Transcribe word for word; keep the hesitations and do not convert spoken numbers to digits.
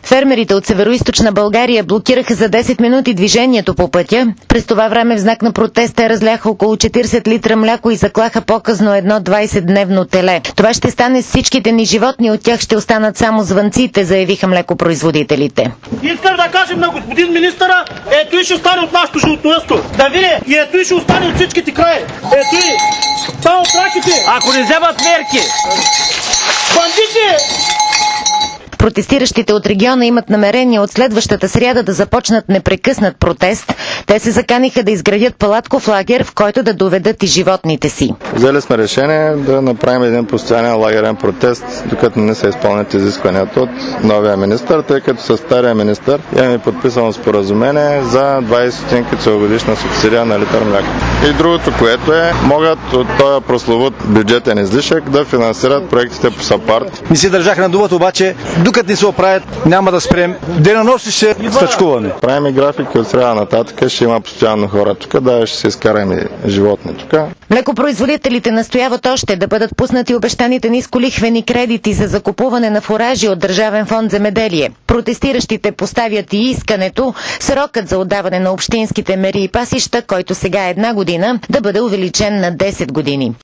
Фермерите от Североизточна България блокираха за десет минути движението по пътя. През това време в знак на протеста разляха около четиридесет литра мляко и заклаха показно едно двайсетдневно теле. Това ще стане с всичките ни животни, от тях ще останат само звънците, заявиха млекопроизводителите. Искам да кажем на господин министъра, ето и ще остане от нашото животновъдство. Да види, и ето и ще остане от всичките краи. Ето и, там от раките. Ако не вземат мерки. Бандити! Протестиращите от региона имат намерение от следващата сряда да започнат непрекъснат протест. Те се заканиха да изградят палатков лагер, в който да доведат и животните си. Взели сме решение да направим един постоянен лагерен протест, докато не се изпълнят изискванията от новия министър, тъй като с стария министър имаме подписано споразумение за двайсет стотинки целогодишна субсидия на литър мляко. И другото, което е, могат от този прословут бюджетен излишък да финансират проектите по САПАРД. Не си държаха на думата, обаче докато не се оправят, няма да спрем. Денонощно ще стачкуваме. Правим и графики от среда нататък, ще има постоянно хора тук, да ще се изкараме животни тук. Млекопроизводителите настояват още да бъдат пуснати обещаните нисколихвени кредити за закупуване на фуражи от Държавен фонд земеделие. Протестиращите поставят и искането срокът за отдаване на общинските мери и пасища, който сега е една година, да бъде увеличен на десет години.